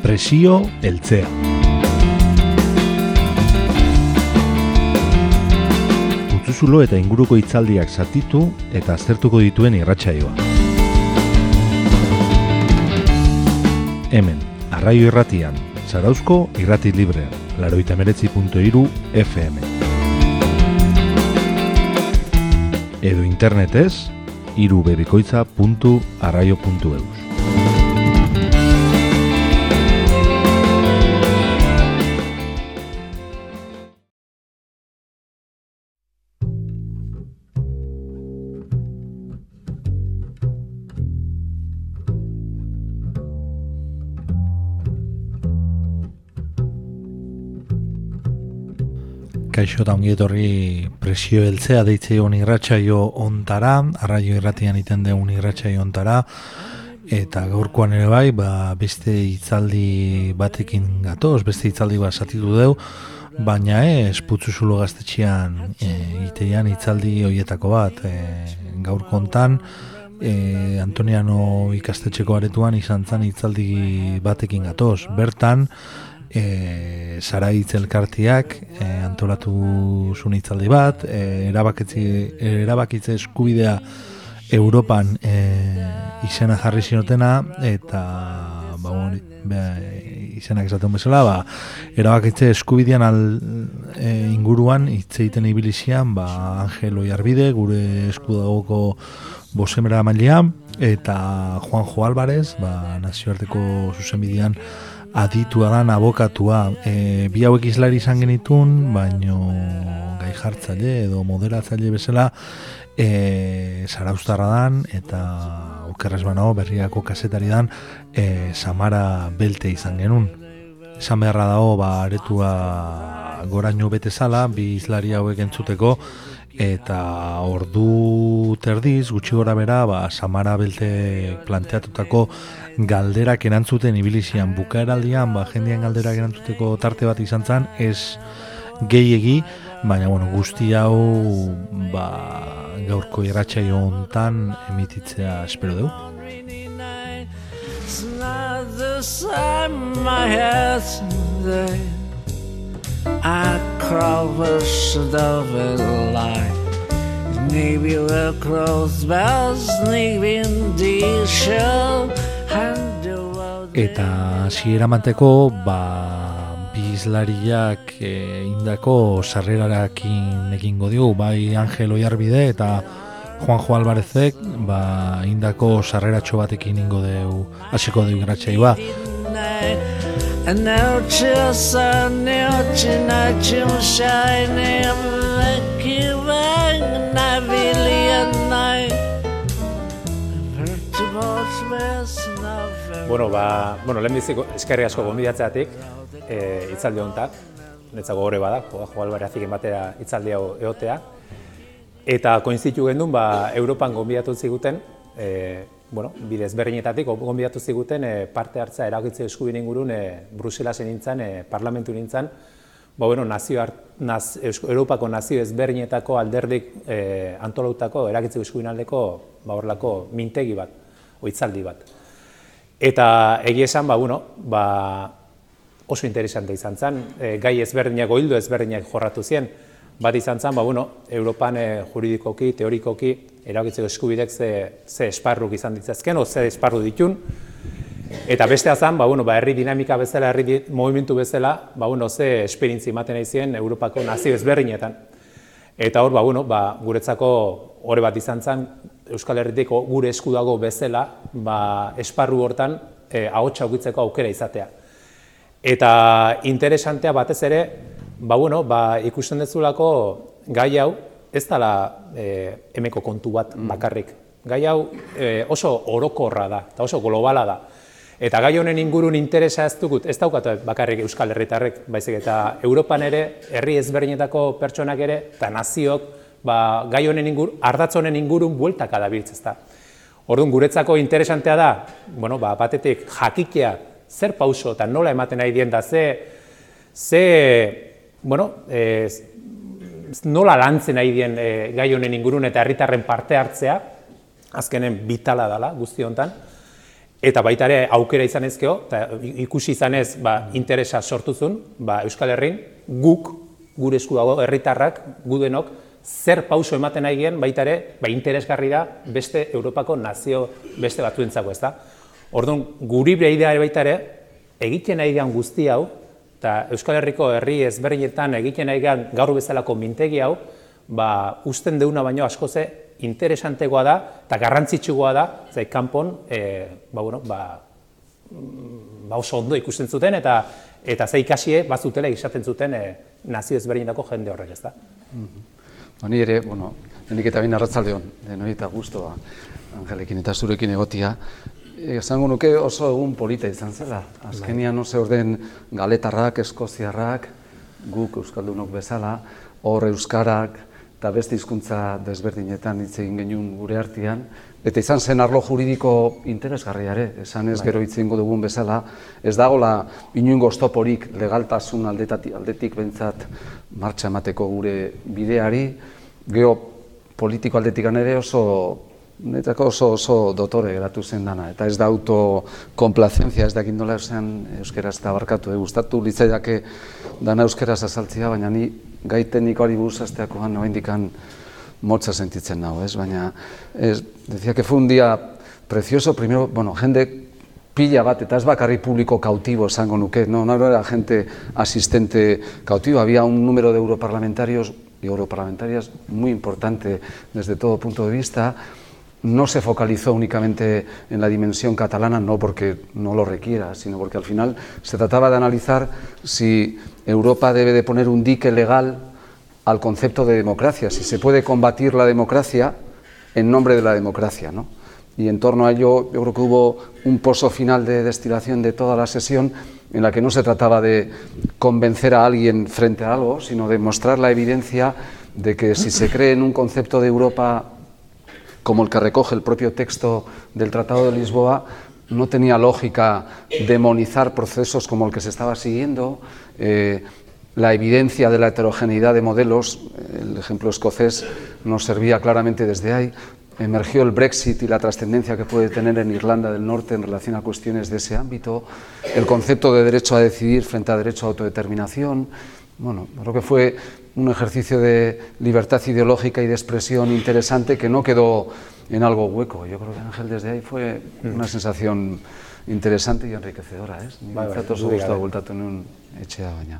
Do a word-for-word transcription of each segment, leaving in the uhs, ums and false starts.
Presio heltzea. Putzuzulo eta inguruko hitzaldiak zatitu eta aztertuko dituen irratsaioa. Hemen, Arraio Irratian, Zarauzko Irrati Librean, laurogeita hemeretzi puntu hiru F M. Edo internetez, irubebikoitza puntu arraio puntu eus. Kaixo eta ongi etorri Presio heltzea deitzeon irratsaio ontara, Arraio Irratian iten deun irratsaio ontara, eta gaurkoan ere bai, ba, beste hitzaldi batekin gatoz, beste hitzaldi bat zatitu deu, baina ez Putzuzulo gaztetxean e, itean hitzaldi hoietako bat, e, gaurko hontan, e, Antoniano ikastetxeko aretuan izan zen hitzaldi batekin gatoz, bertan, E, Zaraitz elkartiak e, antolatu zuen hitzaldi bat, e, erabakitze eskubidea Europan e, izena jarri zinotena, eta ba, be, izenak esaten bezala, ba, erabakitze eskubidean al, e, inguruan hitz egiten ibilizian ba, Angel Oiarbide, gure eskudagoko bosemera mailea, eta Juanjo Álvarez, ba, nazioarteko zuzenbidean aditua dan abokatua. E, bi hauek izlari izan genitun, baino gai jartzaile edo moderatzaile bezala e, Zarauztarra dan, eta okerrez banago berriako kazetari dan e, Samara Belte izan genuen. Esan beharra dago, ba, aretua goraino bete zala, bi izlari hauek entzuteko, eta ordu terdiz, gutxi gora bera, ba, Samara Belte planteatutako galderak erantzuten ibilizian bukaeraldian, ba, jendean galderak erantzuteko tarte bat izan zen, ez gehiegi, baina bueno, guzti hau ba, gaurko irratsaio hontan emititzea espero dugu. I crawl for the light. Maybe the cross bells leaving the show. Eta hasiera manteko ba bizlariak e, indako sarrerarekin egingo digu, bai Angel Oiarbide eta Juanjo Álvarezek ba indako sarreratxo batekin ingo deu hasiko deu irratsaioa. And now just a noche noche shine like you and I really night. Bueno, ba, bueno, lehenbiziko eskerri asko gonbidatzeatik, eh hitzaldi honta, netzako gore bada, Juanjo Álvarezekin batera hitzaldi hau egotea. Eta koinzitu gendun ba Europan gonbidatu ziguten, eh bueno, bide ezberdinetatik gonbidatu ziguten e, parte hartzea erabakitze eskubideen ingurun e, Bruselasen nintzen, e, parlamentu nintzen, ba, bueno, nazio art, naz, Europako nazio ezberdinetako alderdik e, antolautako erabakitze eskubideen aldeko ba, horrelako mintegi bat, hitzaldi bat. Eta egia esan, ba, bueno, ba, oso interesante izan zen, e, gai ezberdinak, hildo ezberdinak jorratu zien, bat izan zen, ba, bueno, Europan e, juridikoki, teorikoki, erabakitzeko eskubidek ze, ze esparruk izan ditzazken, o ze esparru ditun. Eta bestea zen, ba, bueno, ba, herri dinamika bezala, herri movimentu bezala, ba, bueno, ze esperientzi ematen nahi zien Europako nazio ezberdinetan. Eta hor, ba, bueno, ba, guretzako hori bat izan zen, Euskal Herriteko gure esku dago bezala, ba, esparru hortan e, ahotsa ukitzeko aukera izatea. Eta interesantea batez ere, ba, bueno, ba, ikusten dezulako gai hau, ez dela e, emeko kontu bat bakarrik. Gai hau e, oso orokorra da, eta oso globala da. Eta gai honen ingurun interesa ez dugut, ez daukat bakarrik Euskal Herritarrek, baizik eta Europan ere, herri ezberdinetako pertsonak ere, eta naziok, ba, gai honen ingurun, ardatz honen ingurun bueltaka dabiltz, ez da. Orduan, guretzako interesantea da, bueno, ba, batetik jakikea zer pauso eta nola ematen nahi dien da, ze, ze bueno, e, nola lantzen nahi dien e, gai honen ingurun eta herritarren parte hartzea, azkenen bitala dela guzti hontan, eta baita ere aukera izan ezkeo, eta ikusi izanez ba, interesa sortuzun, ba, Euskal Herrin, guk, gure esku dago, herritarrak, gudenok, zer pauso ematen nahi gen, baita ere, ba, interesgarri da beste Europako nazio beste batzuentzako, ez da? Orduan, guri beidea baita ere, egiten nahi gen guzti hau, eta Euskal Herriko herri ezberdinetan egiten nahi gen gaur bezalako mintegi hau, ba, usten deuna baino askoze interesantegoa da, eta garrantzitsugoa da, zai, kanpon, e, ba, bueno, ba, ba oso ondo ikusten zuten, eta eta ze ikasie bazutela izaten zuten e, nazio ezberdinetako jende horrek, ez da? Ni ere, bueno, henik eta bain arratzaldeon, denoi eta guztua, Angelekin eta zurekin egotia, esango nuke oso egun polita izan zela. Azkenian oso orden galetarrak, eskoziarrak, guk euskaldunok bezala, hor euskarak eta beste hizkuntza desberdinetan hitz egin genuen gure artean, eta izan zen arlo juridiko interesgarriare, esan ez gero hitz egingo dugun bezala, ez dagoela inungo oztoporik legaltasun aldetik, aldetik bentsat martxa emateko gure bideari, geopolitiko aldetik ere oso netako oso, oso dotore geratu zen dana, eta ez da autokomplazenzia, ez dakit nola esan euskeraz eta barkatu, eh? Gustatu litzaiake dana euskeraz azaltzea, baina ni gai teknikoari buruz hasteakoan oraindikan motza sentitzen nago, ez? Baina, ez, decía que fue un día precioso, primero, bueno, jende pila bat, eta ez bakarri publiko cautivo esango nuke, no, no era gente asistente cautivo, había un número de europarlamentarios y europarlamentarias muy importante desde todo punto de vista. No se focalizó únicamente en la dimensión catalana, no porque no lo requiera, sino porque al final se trataba de analizar si Europa debe de poner un dique legal al concepto de democracia, si se puede combatir la democracia en nombre de la democracia, ¿no? Y en torno a ello yo creo que hubo un pozo final de destilación de toda la sesión en la que no se trataba de convencer a alguien frente a algo, sino de mostrar la evidencia de que si se cree en un concepto de Europa como el que recoge el propio texto del Tratado de Lisboa, no tenía lógica demonizar procesos como el que se estaba siguiendo, eh, la evidencia de la heterogeneidad de modelos, el ejemplo escocés nos servía claramente desde ahí, emergió el Brexit y la trascendencia que puede tener en Irlanda del Norte en relación a cuestiones de ese ámbito, el concepto de derecho a decidir frente a derecho a autodeterminación. Bueno, creo que fue un ejercicio de libertad ideológica y de expresión interesante que no quedó en algo hueco. Yo creo que Ángel desde ahí fue una sensación interesante y enriquecedora, ¿eh? Mintzat oso gustua bueltatu nuen etxea baina.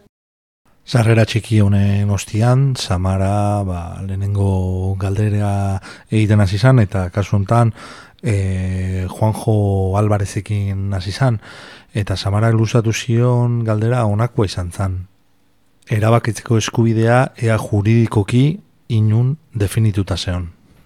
Sarrera txiki honen ostian, Samara ba, lehenengo galdera egiten hasi izan, eta kasu honetan e, Juanjo Alvarezekin hasi izan, eta Samara luzatu zion galdera honakoa izan zen. Erabakitzeko eskubidea ea juridikoki inun definituta zeon.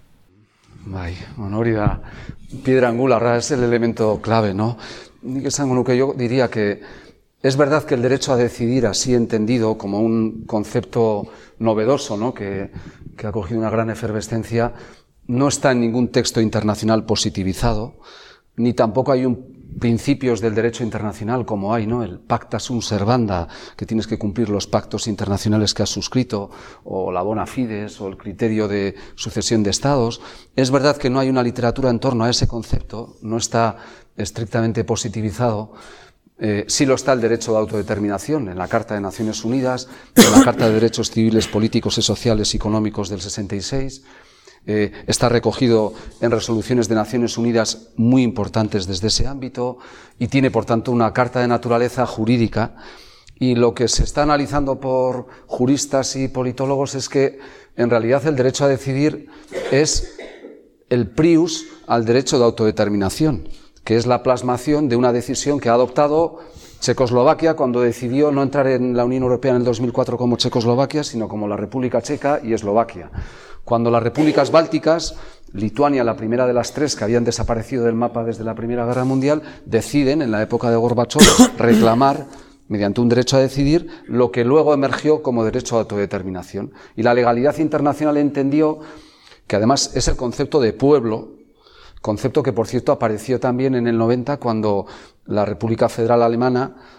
Bai, bueno, hori da, piedra angularra es el elemento clave, ¿no? Nik esango nuke, yo diría que es verdad que el derecho a decidir, así entendido como un concepto novedoso, ¿no? que, que ha cogido una gran efervescencia, no está en ningún texto internacional positivizado, ni tampoco hay un principios del derecho internacional como hay, ¿no? El pacta sunt servanda, que tienes que cumplir los pactos internacionales que has suscrito, o la bona fides, o el criterio de sucesión de estados. Es verdad que no hay una literatura en torno a ese concepto, no está estrictamente positivizado. Eh, sí lo está el derecho de autodeterminación en la Carta de Naciones Unidas, en la Carta de Derechos Civiles, Políticos y Sociales y Económicos del sesenta y seis, eh, está recogido en resoluciones de Naciones Unidas muy importantes desde ese ámbito y tiene por tanto una carta de naturaleza jurídica, y lo que se está analizando por juristas y politólogos es que en realidad el derecho a decidir es el prius al derecho de autodeterminación, que es la plasmación de una decisión que ha adoptado Checoslovaquia cuando decidió no entrar en la Unión Europea en el dos mil cuatro como Checoslovaquia, sino como la República Checa y Eslovaquia. Cuando las repúblicas bálticas, Lituania, la primera de las tres que habían desaparecido del mapa desde la Primera Guerra Mundial, deciden, en la época de Gorbachov, reclamar, mediante un derecho a decidir, lo que luego emergió como derecho a autodeterminación. Y la legalidad internacional entendió que además es el concepto de pueblo, concepto que, por cierto, apareció también en el noventa cuando la República Federal Alemana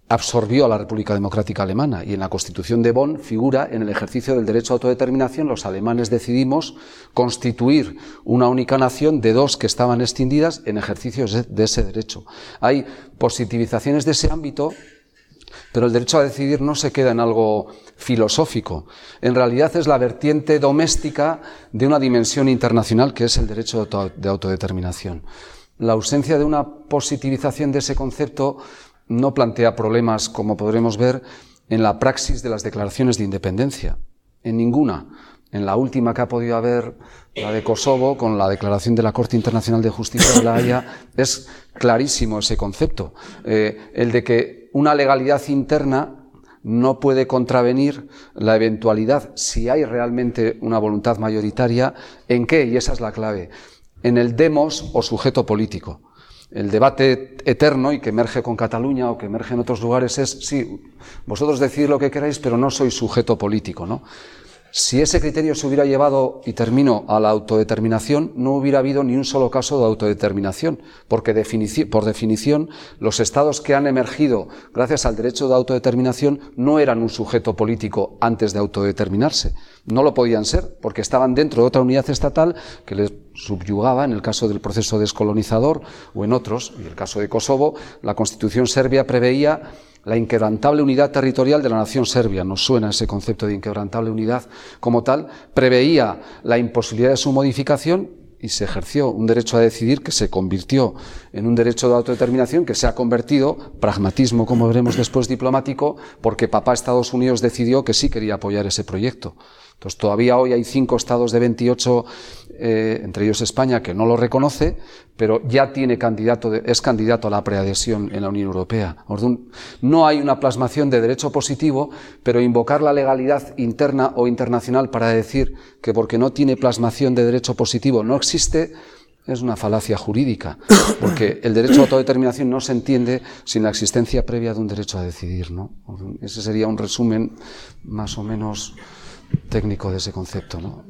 absorbió a la República Democrática Alemana, y en la Constitución de Bonn figura: en el ejercicio del derecho a autodeterminación los alemanes decidimos constituir una única nación de dos que estaban extinguidas en ejercicio de ese derecho. Hay positivizaciones de ese ámbito, pero el derecho a decidir no se queda en algo filosófico. En realidad es la vertiente doméstica de una dimensión internacional que es el derecho de autodeterminación. La ausencia de una positivización de ese concepto no plantea problemas, como podremos ver, en la praxis de las declaraciones de independencia. En ninguna. En la última que ha podido haber, la de Kosovo, con la declaración de la Corte Internacional de Justicia de La Haya, es clarísimo ese concepto. Eh, el de que una legalidad interna no puede contravenir la eventualidad, si hay realmente una voluntad mayoritaria, ¿en qué? Y esa es la clave. En el demos o sujeto político. El debate eterno, y que emerge con Cataluña o que emerge en otros lugares, es: sí, vosotros decidís lo que queráis, pero no sois sujeto político, ¿no? Si ese criterio se hubiera llevado, y termino, a la autodeterminación, no hubiera habido ni un solo caso de autodeterminación, porque definici- por definición los estados que han emergido gracias al derecho de autodeterminación no eran un sujeto político antes de autodeterminarse. No lo podían ser, porque estaban dentro de otra unidad estatal que les subyugaba. En el caso del proceso descolonizador o en otros, y el caso de Kosovo, la Constitución serbia preveía la inquebrantable unidad territorial de la nación serbia. Nos suena ese concepto de inquebrantable unidad como tal. Preveía la imposibilidad de su modificación y se ejerció un derecho a decidir que se convirtió en un derecho de autodeterminación que se ha convertido, pragmatismo como veremos después diplomático, porque papá Estados Unidos decidió que sí quería apoyar ese proyecto. Entonces todavía hoy hay cinco estados de veintiocho, eh, entre ellos España, que no lo reconoce, pero ya tiene candidato de, es candidato a la preadhesión en la Unión Europea. No hay una plasmación de derecho positivo, pero invocar la legalidad interna o internacional para decir que porque no tiene plasmación de derecho positivo no existe, es una falacia jurídica, porque el derecho a autodeterminación no se entiende sin la existencia previa de un derecho a decidir, ¿no? Ese sería un resumen más o menos técnico de ese concepto, ¿no?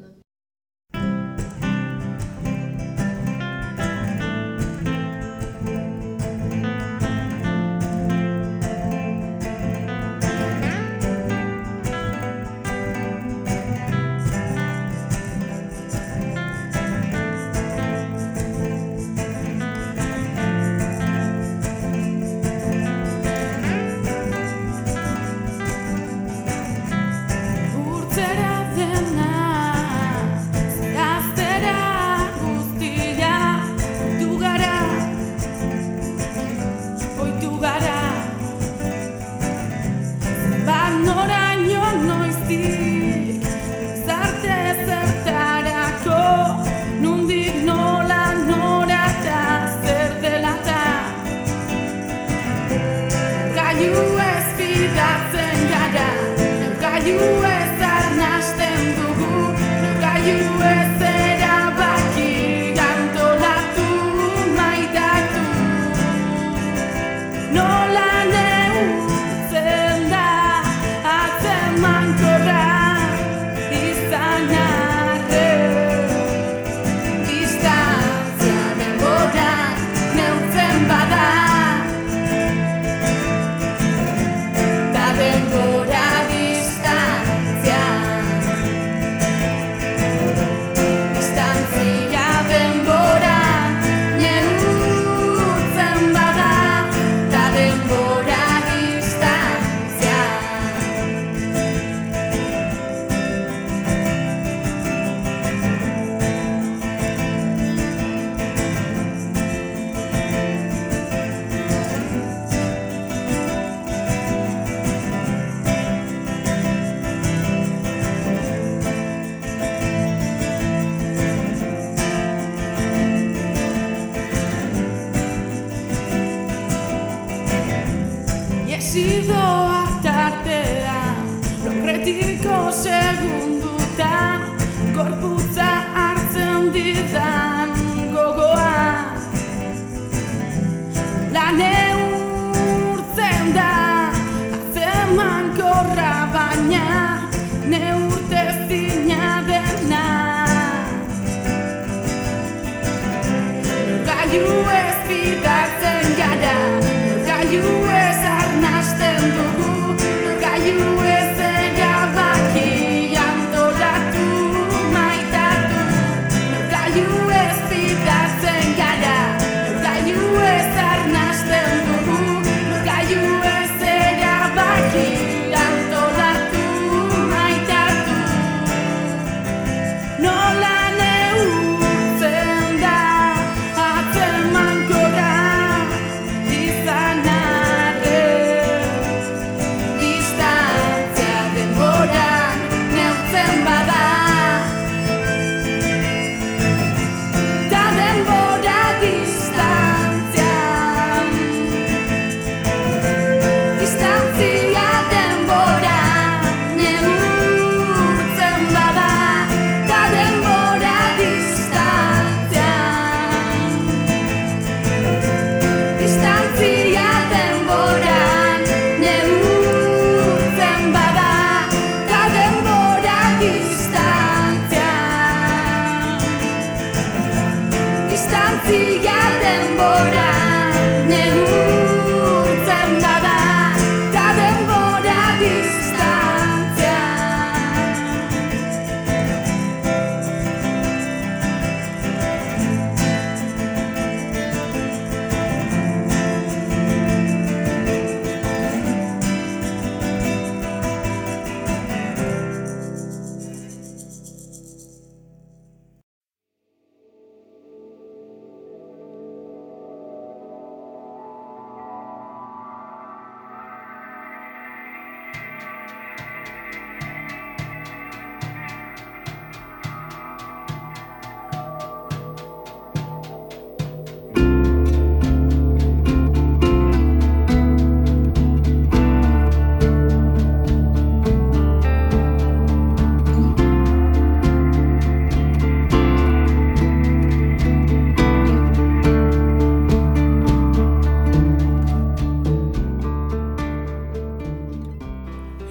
Gailu ez bidatzen gara, gailu ez arnasten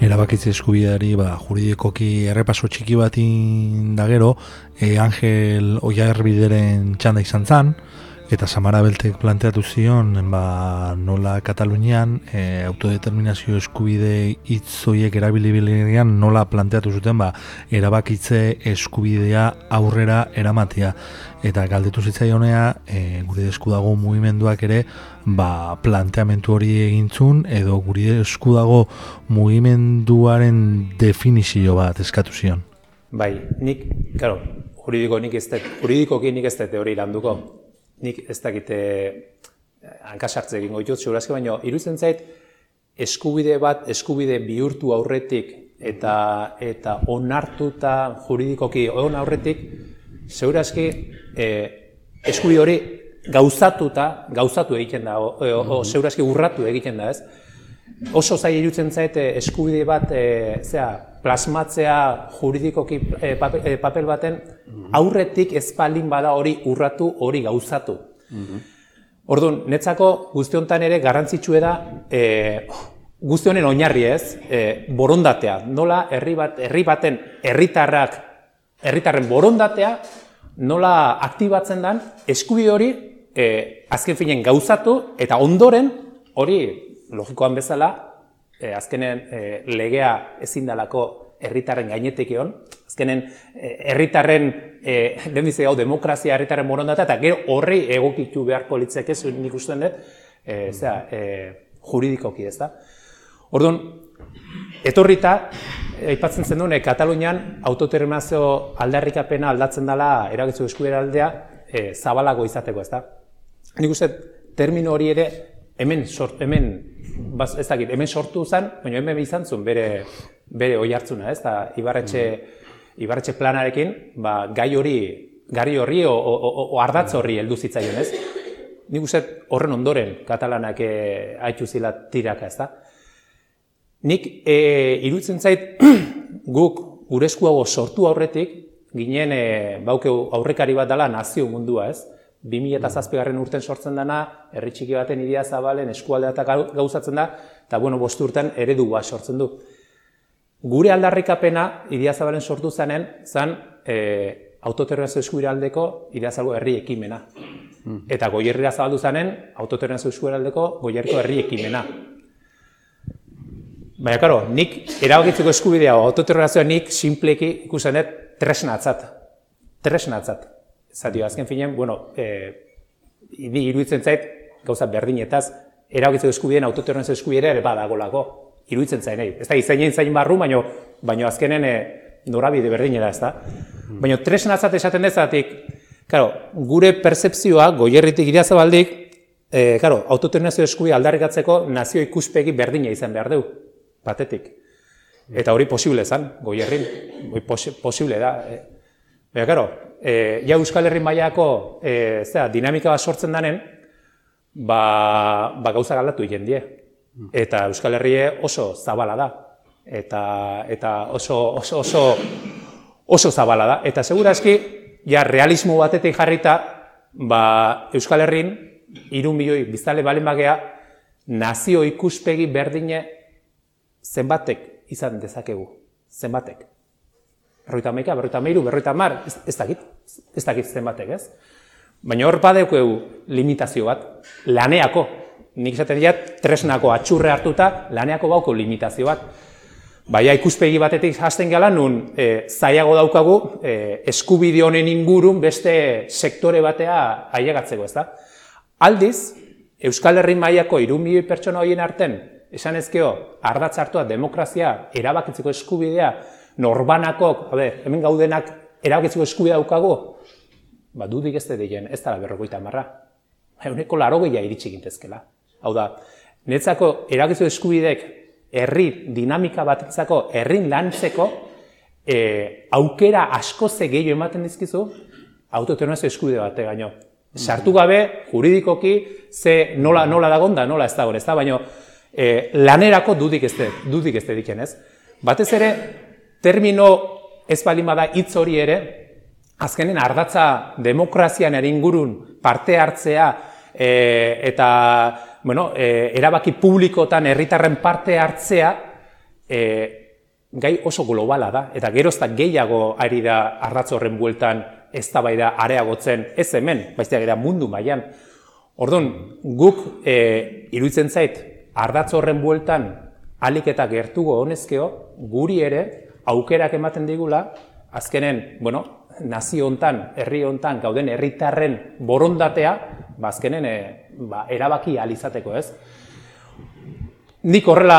erabakitze eskubideari ba, juridikoki errepaso txiki batin da gero, e, Angel Oiarbideren txanda izan zan, eta Samara Beltek planteatu zion ba, nola Katalunian e, autodeterminazio eskubide hitz horiek erabilibilean nola planteatu zuten ba, erabakitze eskubidea aurrera eramatea. Eta galdetu zitzaionea e, gure esku dago mugimenduak ere ba, planteamentu hori egintzun edo gure esku dago mugimenduaren definizio bat eskatu zion. Bai, nik, claro, juridiko nik ez dut, juridikoki nik ez dut hori landuko. Nik ez dakite hankasartze egingo ditut, segurazki, baina iruditzen zait eskubide bat, eskubide bihurtu aurretik eta eta onartuta juridikoki on aurretik, segurazki eh, eskubide hori gauzatuta, gauzatu egiten da, o, o, o segurazki urratu egiten da, ez? Oso zaila iruditzen zait eskubide bat e, zera, plasmatzea juridikoki e, papel, e, papel baten aurretik ez baldin bada hori urratu, hori gauzatu. Mm-hmm. Orduan, netzako guzti honetan ere garrantzitsue da e, guzti honen oinarri ez, e, borondatea. Nola herri bat, herri baten herritarrak, herritarren borondatea nola aktibatzen den eskubide hori e, azken finen gauzatu eta ondoren hori logikoan bezala, eh, azkenen eh, legea ezin dalako herritarren gainetik egon, azkenen herritarren, eh, den dize hau, demokrazia herritarren borondatea, eta gero horri egokitu beharko litzeke, nik usten dut, eh, zera, eh, juridikoki ez da. Orduan, etorrita, aipatzen zen duen, eh, Katalunian autodeterminazio aldarrikapena aldatzen dela erabakitze eskubidea aldea eh, zabalago izateko, ez da. Nik uste, termino hori ere, hemen, sort, hemen, baz, ez dakit, hemen sortu zen, baina hemen izan zuen bere, bere oi hartzuna, ez da, Ibarretxe, Ibarretxe planarekin, ba, gai hori, gari horri, o, o, o, o ardatz horri heldu zitzaion, ez? Nik uste horren ondoren katalanak e, haitu zila tiraka, ez da? Nik e, iruditzen zait, guk gure eskuago sortu aurretik, ginen e, baukeu aurrekari bat dela nazio mundua, ez? bi mila zazpigarren urten sortzen dana, herri txiki baten Idia Zabalen eskualdea eta gauzatzen da, eta bueno, bost urten eredu bat sortzen du. Gure aldarrikapena Idia Zabalen sortu zanen, zan e, autodeterminazio eskubidea aldeko Idia Zabalen herri ekimena. Mm. Eta Goierrira zabaldu zanen, autodeterminazio eskubidea aldeko Goierriko herri ekimena. Baina, karo, nik erabakitzeko eskubidea o autodeterminazioa nik sinpleki ikusten dut tresnatzat. Tresnatzat. Zatio, azken finean, bueno, e, iruditzen zait, gauza berdinetaz, erabakitzeko eskubideen autodeterminazio eskubidea ere badagolako. Iruditzen zain, ez da, izainen zain barru, baino, baino azkenen e, norabide berdinera, ez da. Mm. Baina tresnatzat esaten dezatik, claro, gure pertzepzioa, Goierritik Idia Zabaldik, e, claro, autodeterminazio eskubidea aldarrikatzeko nazio ikuspegi berdina izan behar du, batetik. Eta hori posible zan, Goierrin, posi, posible da. E. Baina, claro, e, ja Euskal Herri mailako e, zera, dinamika bat sortzen danen, ba, ba gauza galdatu egin die. Eta Euskal Herrie oso zabala da. Eta, eta oso, oso, oso, oso zabala da. Eta segurazki, ja realismo batetik jarrita, ba, Euskal Herrin, hiru milioi biztanle balen bagea, nazio ikuspegi berdine zenbatek izan dezakegu. Zenbatek. Berroita maika, berroita meiru, berroita mar, ez, ez dakit, ez dakit zenbatek, ez? Baina hor badekeu limitazio bat, laneako, nik esaten diat, tresnako atxurre hartuta, laneako bauko limitazio bat. Baina ikuspegi batetik hasten gala, nun e, zaiago daukagu e, eskubide honen ingurun beste sektore batea ailegatzeko, ez da? Aldiz, Euskal Herri mailako hiru milioi pertsona horien arten, esan ezkeo, ardatz hartua demokrazia, erabakitzeko eskubidea, norbanakok, habe, hemen gaudenak erabakitzeko eskubidea daukago, ba, dudik ez degen, ez dara berrogeita hamarra. Eguneko larogeia iritsi gintezkela. Hau da, netzako erabakitzeko eskubideek herri dinamika batetzako, herrin lantzeko, e, aukera askoze gehiago ematen dizkizu, autodeterminazio eskubide bate gaino. Sartu gabe, juridikoki, ze nola, nola dagon da, nola ez dagoen, ez da, baina e, lanerako dudik ez dut, dudik ez dut ez. Batez ere, termino ez baldin bada hitz hori ere, azkenen ardatza demokrazian ingurun parte hartzea e, eta bueno, e, erabaki publikotan herritarren parte hartzea gai oso globala da, eta geroztak gehiago ari da ardatz horren bueltan eztabaida areagotzen, ez hemen, baizik eta mundu mailan. Orduan, guk iruditzen zait, ardatz horren bueltan alik eta gertugo honezkeo, guri ere aukerak ematen digula, azkenen, bueno, nazio hontan, herri hontan, gauden herritarren borondatea, ba, azkenen ba, erabaki ahal izateko, ez? Nik horrela,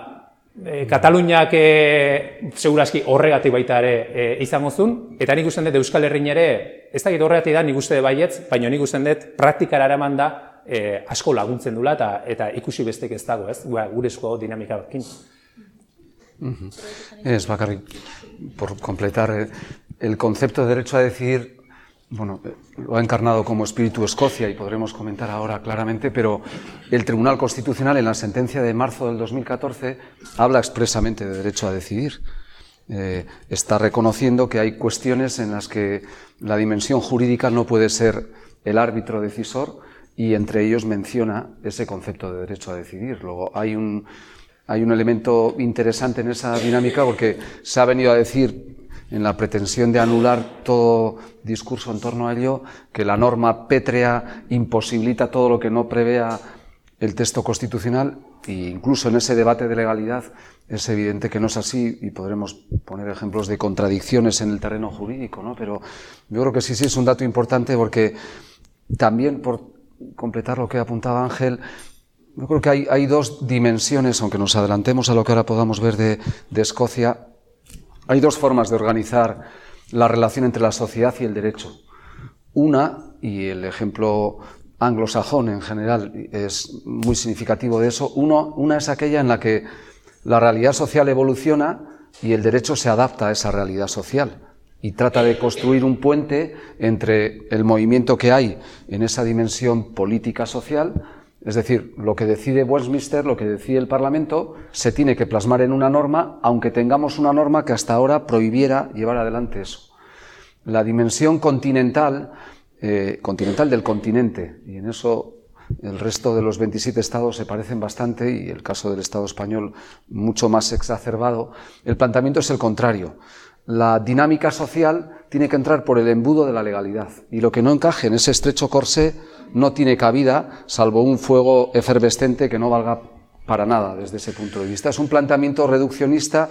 e, Kataluniak e, seguraski horregatik baita ere e, izango zuen, eta nik usten dut Euskal Herrin ere, ez dakit horregatik da, nik uste baietz, baina nik usten dut praktikara eraman da e, asko laguntzen dula eta, eta ikusi bestek ez dago, ez? Gure esko dinamika bakin. Uh-huh. Es bakarrik, por completar, eh, el concepto de derecho a decidir, bueno, lo ha encarnado como espíritu Escocia y podremos comentar ahora claramente, pero el Tribunal Constitucional en la sentencia de marzo del dos mil catorce habla expresamente de derecho a decidir. Eh, está reconociendo que hay cuestiones en las que la dimensión jurídica no puede ser el árbitro decisor y entre ellos menciona ese concepto de derecho a decidir. Luego hay un, hay un elemento interesante en esa dinámica porque se ha venido a decir en la pretensión de anular todo discurso en torno a ello, que la norma pétrea imposibilita todo lo que no prevea el texto constitucional, e incluso en ese debate de legalidad es evidente que no es así, y podremos poner ejemplos de contradicciones en el terreno jurídico, ¿no? Pero yo creo que sí, sí es un dato importante porque también, por completar lo que apuntaba Ángel, yo creo que hay, hay dos dimensiones, aunque nos adelantemos a lo que ahora podamos ver de, de Escocia. Hay dos formas de organizar la relación entre la sociedad y el derecho. Una, y el ejemplo anglosajón en general es muy significativo de eso, uno, una es aquella en la que la realidad social evoluciona y el derecho se adapta a esa realidad social y trata de construir un puente entre el movimiento que hay en esa dimensión política social. Es decir, lo que decide Westminster, lo que decide el Parlamento, se tiene que plasmar en una norma, aunque tengamos una norma que hasta ahora prohibiera llevar adelante eso. La dimensión continental, eh, continental del continente, y en eso el resto de los veintisiete estados se parecen bastante, y el caso del Estado español mucho más exacerbado, el planteamiento es el contrario. La dinámica social tiene que entrar por el embudo de la legalidad, y lo que no encaje en ese estrecho corsé no tiene cabida, salvo un fuego efervescente que no valga para nada desde ese punto de vista. Es un planteamiento reduccionista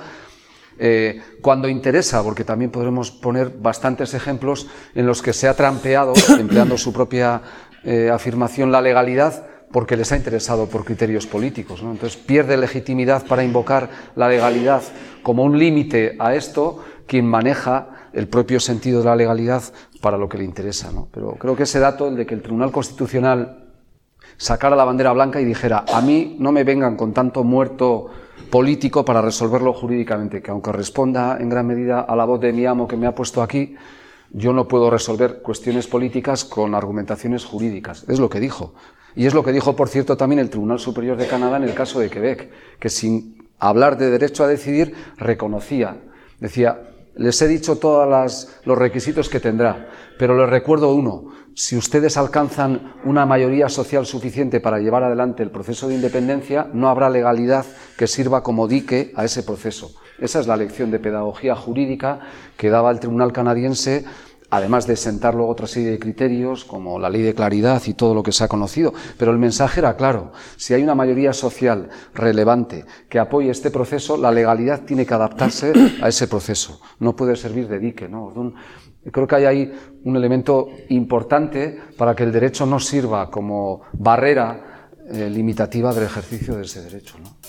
eh, cuando interesa, porque también podremos poner bastantes ejemplos en los que se ha trampeado, empleando su propia eh, afirmación, la legalidad, porque les ha interesado por criterios políticos, ¿no? Entonces pierde legitimidad para invocar la legalidad como un límite a esto quien maneja el propio sentido de la legalidad para lo que le interesa, ¿no? Pero creo que ese dato, el de que el Tribunal Constitucional sacara la bandera blanca y dijera a mí no me vengan con tanto muerto político para resolverlo jurídicamente, que aunque responda en gran medida a la voz de mi amo que me ha puesto aquí, yo no puedo resolver cuestiones políticas con argumentaciones jurídicas. Es lo que dijo. Y es lo que dijo, por cierto, también el Tribunal Superior de Canadá en el caso de Quebec, que sin hablar de derecho a decidir, reconocía, decía, les he dicho todos los requisitos que tendrá, pero les recuerdo uno, si ustedes alcanzan una mayoría social suficiente para llevar adelante el proceso de independencia, no habrá legalidad que sirva como dique a ese proceso. Esa es la lección de pedagogía jurídica que daba el Tribunal canadiense, además de sentar luego otra serie de criterios como la ley de claridad y todo lo que se ha conocido. Pero el mensaje era claro, si hay una mayoría social relevante que apoye este proceso, la legalidad tiene que adaptarse a ese proceso, no puede servir de dique, ¿no? Creo que hay ahí un elemento importante para que el derecho no sirva como barrera eh, limitativa del ejercicio de ese derecho, ¿no?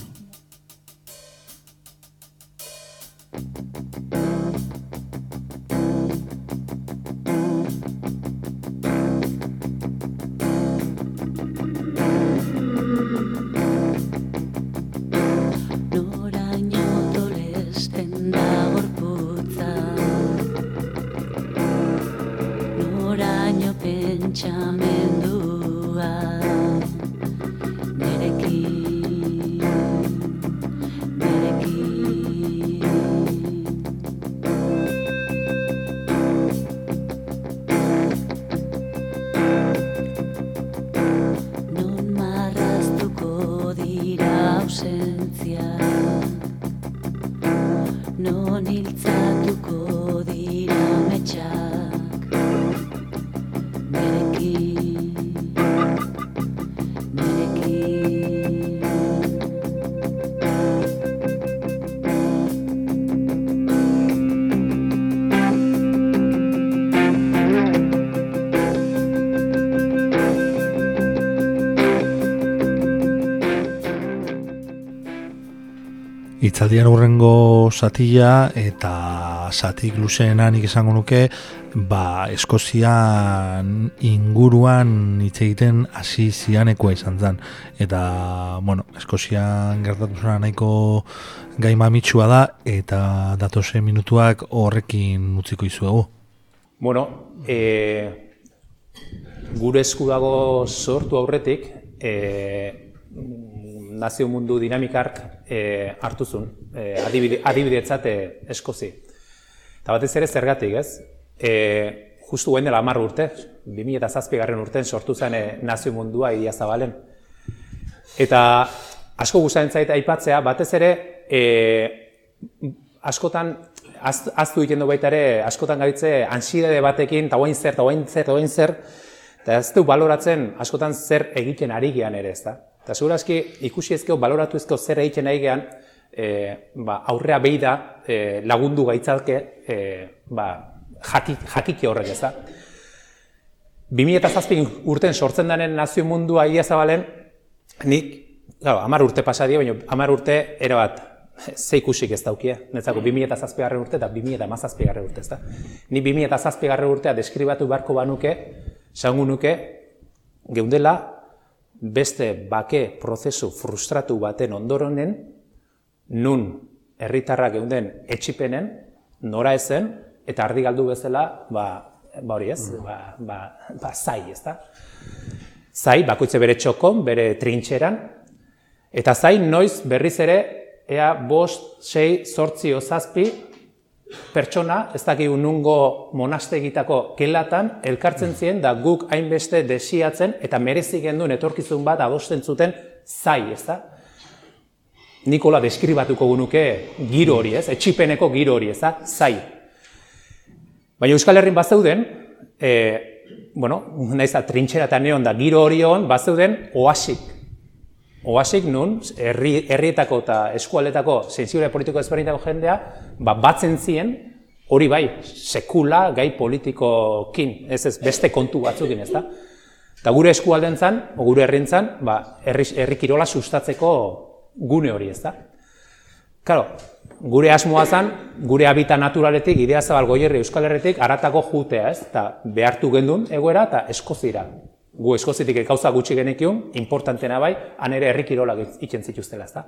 Pentsamendua nerekin, nerekin non hiltzatuko dira metxak nereki, nereki. Itzaldian urrengo satia eta satik luzeena nik esango nuke, ba, Eskozian inguruan hitz egiten hasi zianekoa izan zen. Eta, bueno, Eskozian gertatu zena nahiko gai mamitsua da, eta datozen minutuak horrekin utziko izuegu. Bueno, e, gure esku dago sortu aurretik, e, nazio mundu dinamikark e, hartuzun, e, adibide, adibidetzat e, Eskozi. Eta batez ere zergatik, ez? E, justu guen dela hamar urte, bi mila zazpigarren urten sortu zen e, nazio mundua Idia Zabalen. Eta asko gustatzen zait aipatzea, batez ere, e, askotan, az, aztu egiten du baita ere, askotan gaitze ansiedade batekin, eta oain zer, eta oain zer, eta oain zer, eta ez du baloratzen askotan zer egiten ari gean ere, ez da? Eta segurazki ikusi ezkeo, baloratu ezkeo zer egiten nahi gehan, e, ba, aurrea behi da e, lagundu gaitzalke e, ba, jakik, jakiki horrek ez da. bi mila zazpi urten sortzen denen nazio mundua Idia Zabalen, nik, claro, hamar urte pasadia, baina hamar urte erabat ze ikusik ez daukie. Netzako bi mila zazpigarren urte eta bi mila hamazazpigarren urte ez da. Ni bi mila zazpigarren urtea deskribatu beharko banuke, esango nuke, geundela, beste bake prozesu frustratu baten ondoronen, nun herritarrak geunden etxipenen, nora ezen, eta ardi galdu bezala, ba, ba hori ez, ba, ba, ba zai, ez da? Zai, bakoitze bere txokon, bere trintxeran, eta zai noiz berriz ere, ea bost, sei, zortzi, zazpi, pertsona, ez dakigu nungo monastegitako kelatan, elkartzen ziren, da guk hainbeste desiatzen, eta merezi genduen etorkizun bat adosten zuten zai, ez da? Nikola deskribatuko gunuke giro hori, ez? Etxipeneko giro hori, ez da? Zai. Baina Euskal Herrin bazeuden, e, bueno, nahiz da, trintxera eta neon da, giro hori hon, bazeuden oasik. Oasik nun, herri, herrietako eta eskualetako sensible politiko ezberdinetako jendea, ba, batzen zien, hori bai, sekula gai politikokin, ez ez, beste kontu batzukin, ez da? Eta gure eskualden zan, o gure herrin zan, ba, herri, herri kirola sustatzeko gune hori, ez da? Claro, gure asmoa zan, gure habita naturaletik, Idia Zabal Goierri Euskal Herritik, haratako jutea, ez? Eta behartu gendun egoera eta Eskozira. Gu Eskozitik gauza gutxi genekiun, importantena bai, han ere herri kirolak itzen zituztela, ez da.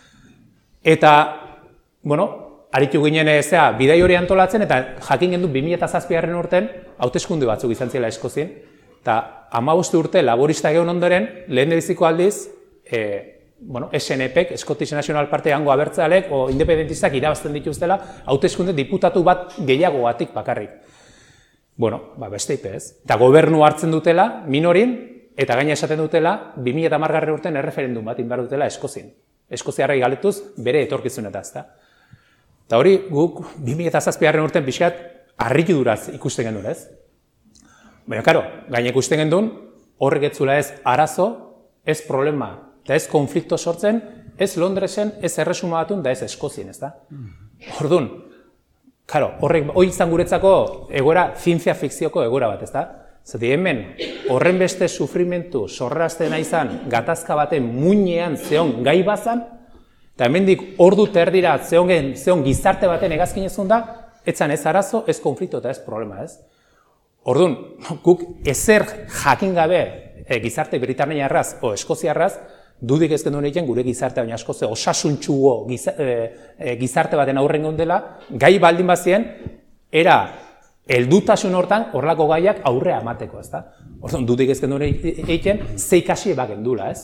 Eta, bueno, aritu ginen ezea, bidai hori antolatzen, eta jakin gendu bi mila zazpigarren urten, hauteskunde batzuk izan zela Eskozien, eta hamabost urte laborista geun ondoren, lehen biziko aldiz, e, bueno, S N Pek, Scottish National Party hango abertzalek, o independentistak irabazten dituztela, hauteskunde diputatu bat gehiago batik bakarrik. Bueno, ba, beste ipe ez. Eta gobernu hartzen dutela, minorin, eta gaina esaten dutela, bi mila hamargarren urten erreferendum bat inbar dutela Eskozien. Eskoziarrei galetuz, bere etorkizunetaz, da. Eta hori, guk, bi mila zazpigarren urten pixkat, harrituduraz ikusten gendun, ez? Baina, karo, gaina ikusten gendun, horrek etzula ez arazo, ez problema, eta ez konflikto sortzen, ez Londresen, ez erresuma batun, da ez Eskozien, ez da? Orduan, Karo, horrek, hori izan guretzako egoera, zientzia fikzioko egoera bat, ez da? Zati hemen, horren beste sufrimentu sorraztena izan, gatazka baten muinean zeon gai bazan, eta hemendik ordu terdira zeon, zeon gizarte baten egazkin ezun da, etzan ez arazo, ez konflikto eta ez problema, ez? Orduan, guk ezer jakin gabe e, gizarte britainiarraz o eskoziarraz, dudik ez genuen egiten gure gizarte, baina asko ze osasuntxugo gizarte baten aurren gondela, gai baldin bazien, era heldutasun hortan horlako gaiak aurrea emateko, ez da? Orduan, dudik ez genuen egiten, zeikasi ebaken dula, ez?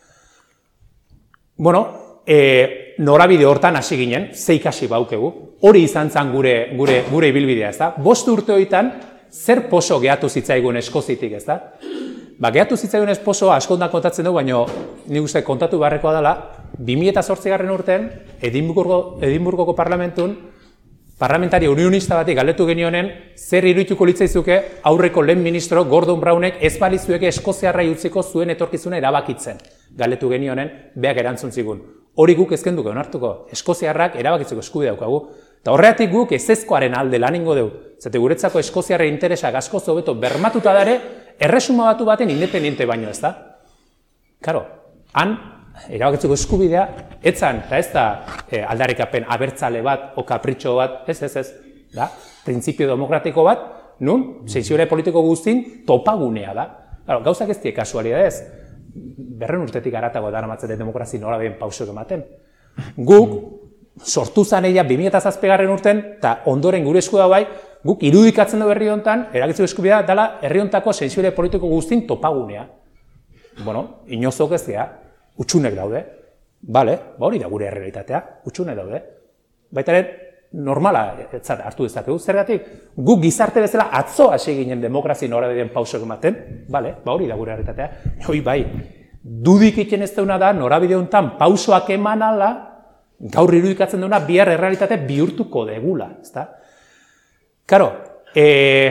Bueno, e, norabide hortan hasi ginen, zeikasi baukegu, hori izan zen gure, gure, gure ibilbidea, ez da? Bost urte horietan, zer poso gehatu zitzaigun Eskozitik, ez da? Ba, gehatu zitzaigun poso askondak kontatzen dugu, baina nik uste kontatu beharrekoa dela, bi mila zortzigarren urten, Edinburgo, Edinburgoko parlamentun, parlamentari unionista batik galdetu genionen, zer irudituko litzaizuke aurreko lehen ministro Gordon Brownek ez balizueke Eskoziarrai utziko zuen etorkizuna erabakitzen. Galdetu genionen, beak erantzun zigun. Hori guk ezkenduko onartuko, Eskoziarrak erabakitzeko eskubidea daukagu. Eta horregatik guk ezezkoaren alde lan ingo dugu. Zate guretzako Eskoziarren interesak askoz hobeto bermatuta dare, erresuma batu baten independiente baino, ez da? Karo, han, erabakitzeko eskubidea, etzan, eta ez da e, aldarrikapen abertzale bat, o kapritxo bat, ez, ez, ez, da? Printzipio demokratiko bat, nun, seiziore politiko guztin, topagunea da. Claro, gauzak ez die kasualidadez, berren urtetik aratago daramatzete demokrazi nola bien pausok ematen. Guk, sortu zaneia bi mila zazpigarren urten, eta ondoren gure esku da bai, guk irudikatzen du herri hontan, eragitzeko eskubidea dela herri hontako seiziore politiko guztin topagunea. Bueno, inozok ez dira, utxunek daude, bale, ba hori da gure errealitatea, utxunek daude. Baita ere, normala hartu dezakegu, zergatik, guk gizarte bezala atzo hasi ginen demokrazi norabideen pausok ematen, bale, ba hori da gure errealitatea. Hoi bai, dudik iten ez deuna da, norabide honetan pausoak eman ala, gaur irudikatzen duena bihar errealitate bihurtuko degula, ezta? Karo, e,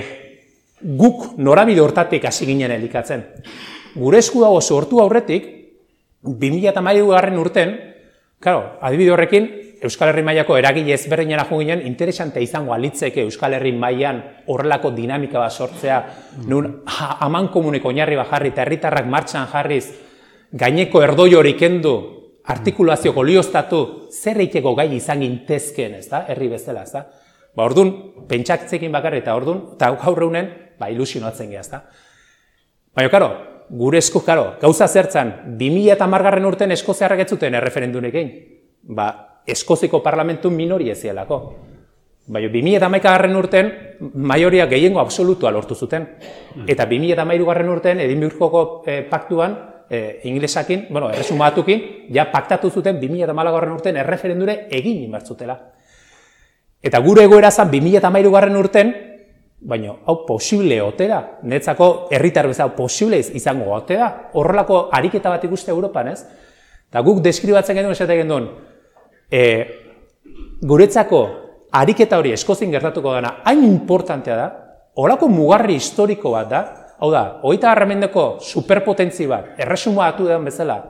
guk norabide hortatik hasi ginen elikatzen. Gure esku dago sortu aurretik, bi mila hamairugarren urten, karo, adibide horrekin, Euskal Herri mailako eragile ezberdinera jo ginen, interesante izango alitzeke Euskal Herri mailan horrelako dinamika bat sortzea, nun aman komuneko oinarri bat jarri eta herritarrak martxan jarriz, gaineko erdoi hori kendu, artikulazio golioztatu, zer eiteko gai izan gintezken, ez da, herri bezala, ez da. Ba, orduan, pentsatzekin bakarri eta orduan, eta gaur egunen, ba, ilusionatzen geha, ez da. Baina, karo, gure esku, karo, gauza zertzan, bi mila hamargarren urten Eskoziarrak ez zuten erreferendunekin. Ba, Eskoziko parlamentu minori ezielako. Baina, bi mila hamaikagarren urten, maioria gehiengo absolutua lortu zuten. Eta bi mila hamairugarren urten, Edinburgoko eh, paktuan, eh, inglesakin, bueno, erresuma batukin, ja paktatu zuten bi mila hamalaugarren urten erreferendure egin inbertzutela. Eta gure egoera zan bi mila hamairugarren urten, baina, hau posible otera, netzako herritar bezala posible izango otera, horrelako ariketa bat ikuste Europan, ez? Eta guk deskribatzen genuen, esaten genuen, e, guretzako ariketa hori Eskozin gertatuko dana, hain importantea da, horako mugarri historiko bat da, hau da, hogeita garramendeko superpotentzi bat, erresuma batu den bezala,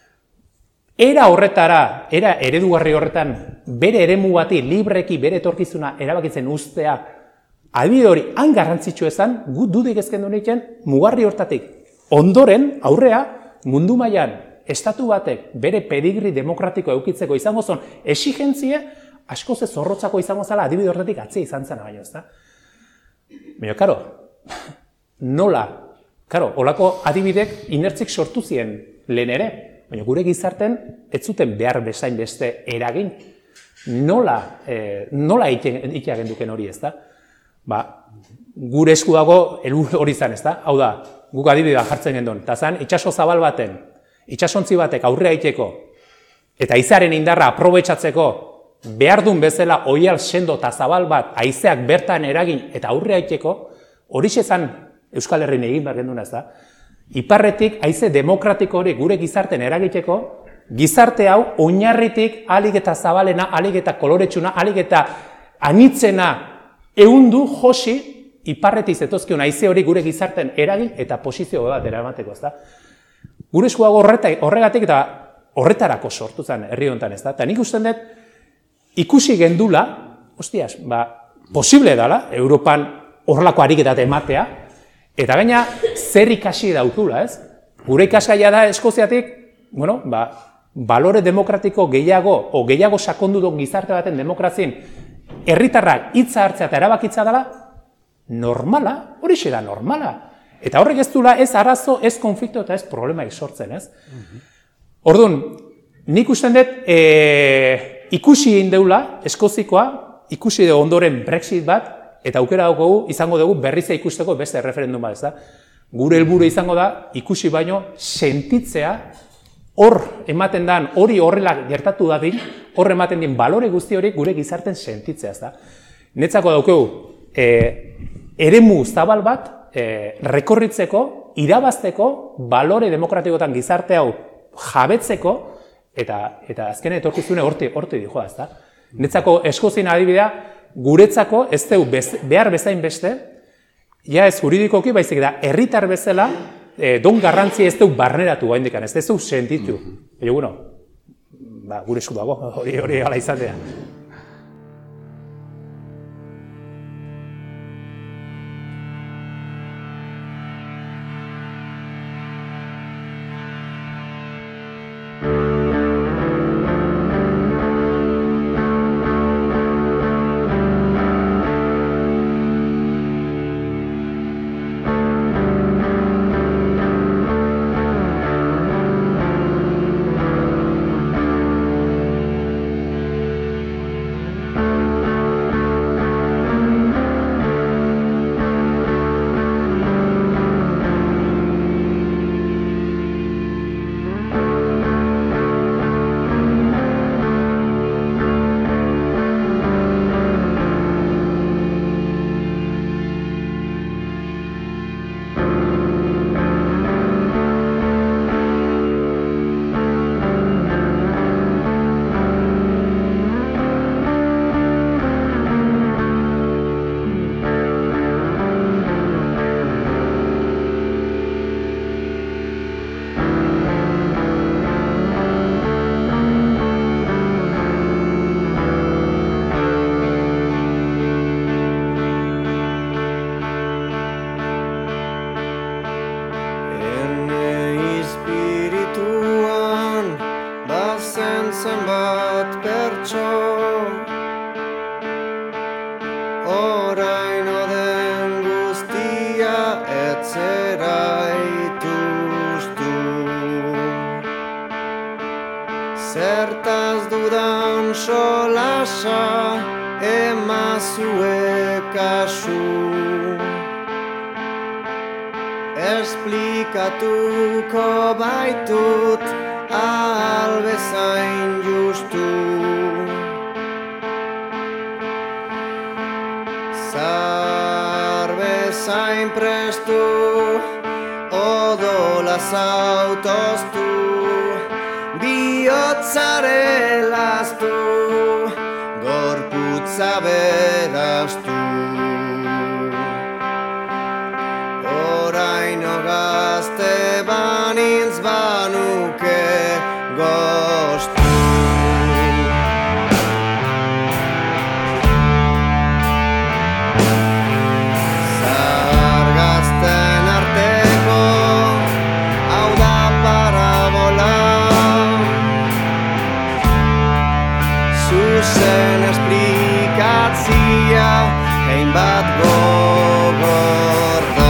era horretara, era eredugarri horretan, bere eremu bati, libreki, bere etorkizuna erabakitzen ustea, adibide hori, han garrantzitsu esan, gu dudik ezken duen egiten, mugarri hortatik. Ondoren, aurrea, mundu mailan estatu batek bere pedigri demokratiko eukitzeko izango zon, exigentzie, asko ze zorrotzako izango zala, adibide hortatik atzea izan zen baino, ezta? Baina, karo, nola, karo, holako adibidek inertzik sortu zien lehen ere, baina gure gizarten ez zuten behar bezain beste eragin. Nola, eh, nola itea genduken hori, ezta? Ba, gure esku dago helburu hori izan, ezta? Hau da, guk adibidea jartzen gendon, eta zan, itxaso zabal baten, itxasontzi batek aurrea iteko, eta haizaren indarra aprobetxatzeko, behar duen bezala oial sendo eta zabal bat, haizeak bertan eragin eta aurrea iteko, hori zan Euskal Herrin egin behar genduna, ezta? Iparretik, haize demokratiko hori gure gizarten eragiteko, gizarte hau oinarritik alik eta zabalena, alik eta koloretsuna, alik eta anitzena ehundu josi iparretik zetozkion haize hori gure gizarten eragin eta posizio bat eramateko, ezta? Gure eskuago horregatik eta horretarako sortu zen herri honetan, ezta? Eta nik usten dut ikusi gendula, hostias, ba, posible dala, Europan horrelako ariketat ematea, eta gaina zer ikasi daukula, ez? Gure ikasgaia da Eskoziatik, bueno, ba, balore demokratiko gehiago, o gehiago sakondu duen gizarte baten demokrazien, herritarrak hitza hartzea eta erabakitza dela, normala, hori da normala. Eta horrek ez dula ez arazo, ez konflikto eta ez problema sortzen, ez? Orduan, nik usten dut, e, ikusi egin deula, Eskozikoa, ikusi dugu ondoren Brexit bat, eta aukera daukagu, izango dugu berriz ikusteko beste referendum bat, ez da? Gure helburu izango da, ikusi baino, sentitzea, hor ematen dan, hori horrela gertatu dadin, hor ematen din balore guzti hori gure gizarten sentitzea, ez da? Netzako daukagu, e, eremu zabal bat, e, rekorritzeko, irabazteko, balore demokratikotan gizarte hau jabetzeko, eta, eta azken etorkizune horti, horti dijoa, ez da? Netzako Eskozien adibidea, guretzako ez dugu behar bezain beste, ja ez juridikoki baizik da herritar bezala e, don garrantzia ez dugu barneratu gaindikan, ez dugu sentitu. Baina, bueno, ba, gure esku dago, hori hori hala izatea. Zertaz dudan solasa emazue kasu Esplikatuko baitut ahal bezain justu Zar bezain prestu odola zautoztu Bihotzare laztu, gorputza beraztu Oraino gazte banintz banuke goztu Zahar gazten arteko, hau da parabola Zuzen esplikatzia, hainbat gogorda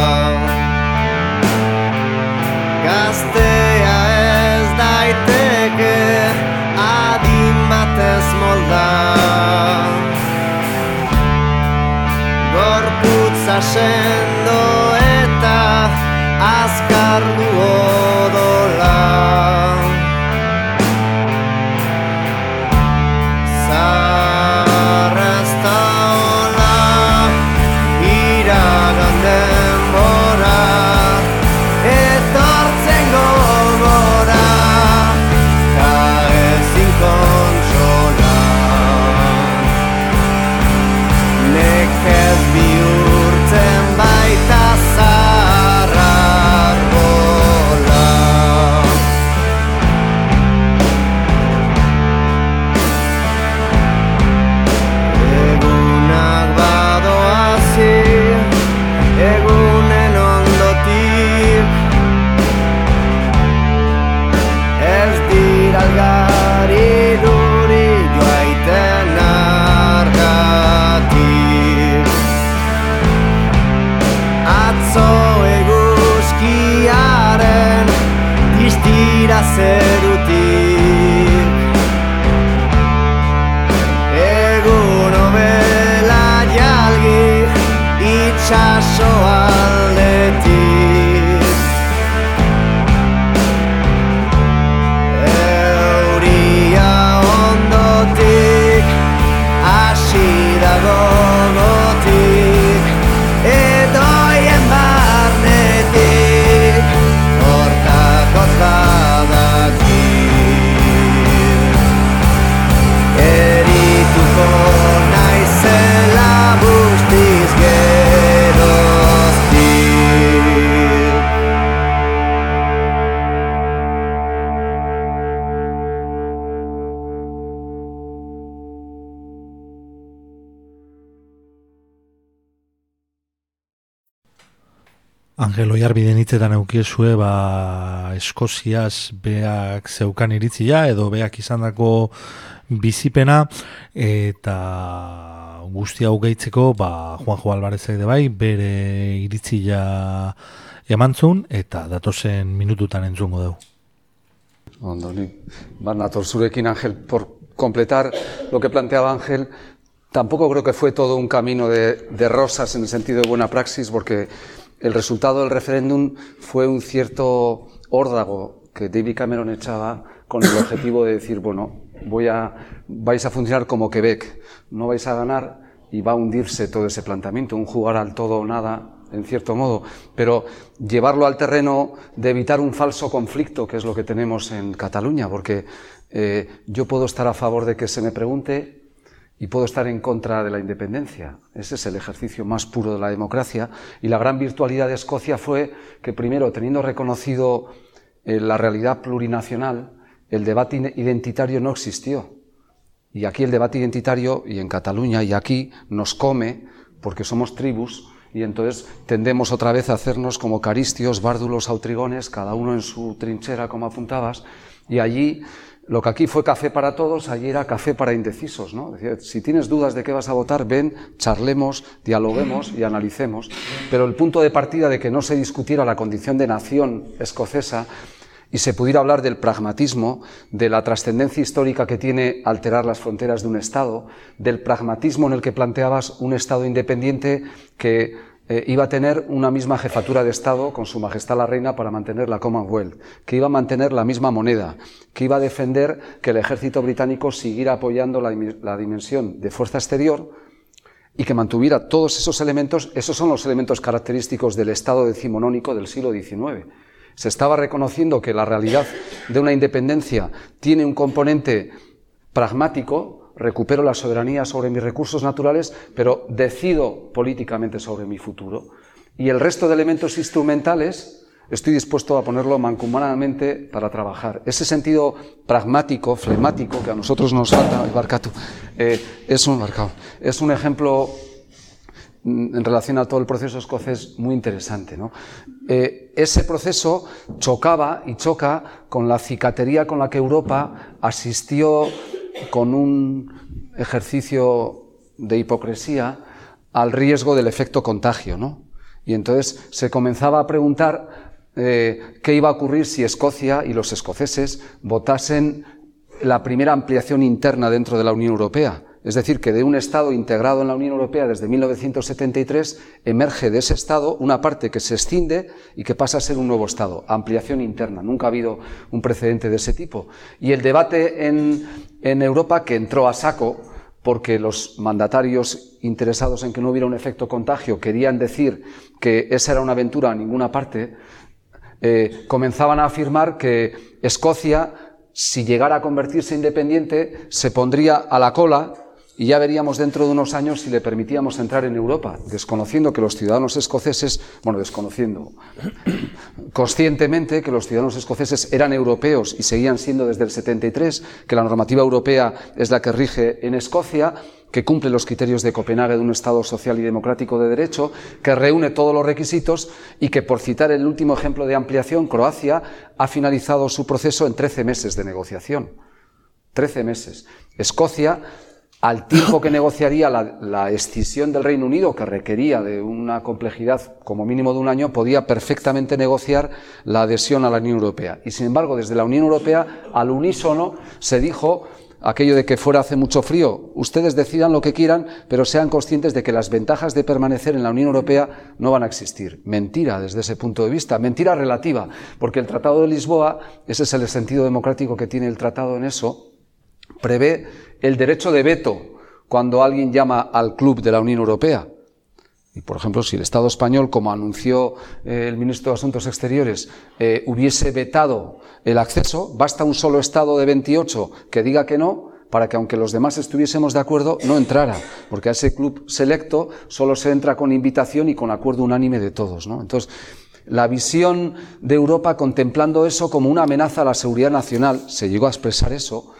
Gaztea ez daiteke adin batez molda Gorputza sendo eta azkar du odola Zerutik Egun obela jalgi itxaso aldetik Euria ondotik hasi da gogotik Edoien barnetik hortakotz badaki Angel Oiarbiden hitzetan eukiezue, ba, Eskoziaz beak zeukan iritzia, edo beak izandako bizipena, eta guzti hau gehitzeko, ba, Juanjo Alvarezek de bai, bere iritzia emantzun, eta datozen minututan entzungo dugu. Ondo, ni, ba, nator zurekin, Ángel, por completar lo que planteaba Ángel, tampoco creo que fue todo un camino de, de rosas en el sentido de buena praxis, porque el resultado del referéndum fue un cierto órdago que David Cameron echaba con el objetivo de decir, bueno, voy a, vais a funcionar como Quebec, no vais a ganar y va a hundirse todo ese planteamiento, un jugar al todo o nada, en cierto modo, pero llevarlo al terreno de evitar un falso conflicto, que es lo que tenemos en Cataluña, porque eh, yo puedo estar a favor de que se me pregunte y puedo estar en contra de la independencia. Ese es el ejercicio más puro de la democracia, y la gran virtualidad de Escocia fue que, primero, teniendo reconocido eh, la realidad plurinacional, el debate identitario no existió. Y aquí el debate identitario, y en Cataluña y aquí, nos come porque somos tribus, y entonces tendemos otra vez a hacernos como caristios, bárdulos, autrigones, cada uno en su trinchera, como apuntabas, y allí lo que aquí fue café para todos, allí era café para indecisos, ¿no? Decía, si tienes dudas de qué vas a votar, ven, charlemos, dialoguemos y analicemos. Pero el punto de partida de que no se discutiera la condición de nación escocesa y se pudiera hablar del pragmatismo, de la trascendencia histórica que tiene alterar las fronteras de un Estado, del pragmatismo en el que planteabas un Estado independiente que Eh, iba a tener una misma jefatura de Estado con su majestad la reina para mantener la Commonwealth, que iba a mantener la misma moneda, que iba a defender que el ejército británico siguiera apoyando la, la dimensión de fuerza exterior y que mantuviera todos esos elementos. Esos son los elementos característicos del Estado decimonónico del siglo diecinueve. Se estaba reconociendo que la realidad de una independencia tiene un componente pragmático. Recupero la soberanía sobre mis recursos naturales, pero decido políticamente sobre mi futuro. Y el resto de elementos instrumentales estoy dispuesto a ponerlo mancomunadamente para trabajar. Ese sentido pragmático, flemático, que a nosotros nos falta, el Barcatu, eh, es, un, es un ejemplo en relación a todo el proceso escocés muy interesante, ¿no? Eh, ese proceso chocaba y choca con la cicatería con la que Europa asistió con un ejercicio de hipocresía al riesgo del efecto contagio, ¿no? Y entonces se comenzaba a preguntar eh, qué iba a ocurrir si Escocia y los escoceses votasen la primera ampliación interna dentro de la Unión Europea. Es decir, que de un Estado integrado en la Unión Europea desde mil novecientos setenta y tres emerge de ese Estado una parte que se escinde y que pasa a ser un nuevo Estado. Ampliación interna. Nunca ha habido un precedente de ese tipo. Y el debate en, en Europa, que entró a saco porque los mandatarios interesados en que no hubiera un efecto contagio querían decir que esa era una aventura a ninguna parte, eh, comenzaban a afirmar que Escocia, si llegara a convertirse independiente, se pondría a la cola y ya veríamos dentro de unos años si le permitíamos entrar en Europa, desconociendo que los ciudadanos escoceses, bueno, desconociendo conscientemente que los ciudadanos escoceses eran europeos y seguían siendo desde el setenta y tres, que la normativa europea es la que rige en Escocia, que cumple los criterios de Copenhague de un Estado social y democrático de derecho, que reúne todos los requisitos y que, por citar el último ejemplo de ampliación, Croacia ha finalizado su proceso en trece meses de negociación. trece meses. Escocia, al tiempo que negociaría la, la escisión del Reino Unido, que requería de una complejidad como mínimo de un año, podía perfectamente negociar la adhesión a la Unión Europea. Y sin embargo, desde la Unión Europea, al unísono, se dijo aquello de que fuera hace mucho frío, ustedes decidan lo que quieran, pero sean conscientes de que las ventajas de permanecer en la Unión Europea no van a existir. Mentira desde ese punto de vista, mentira relativa, porque el Tratado de Lisboa, ese es el sentido democrático que tiene el tratado en eso, prevé el derecho de veto cuando alguien llama al club de la Unión Europea. Y, por ejemplo, si el Estado español, como anunció eh, el ministro de Asuntos Exteriores, eh, hubiese vetado el acceso, basta un solo Estado de veintiocho que diga que no, para que, aunque los demás estuviésemos de acuerdo, no entrara, porque a ese club selecto solo se entra con invitación y con acuerdo unánime de todos, ¿no? Entonces, la visión de Europa contemplando eso como una amenaza a la seguridad nacional, se llegó a expresar eso,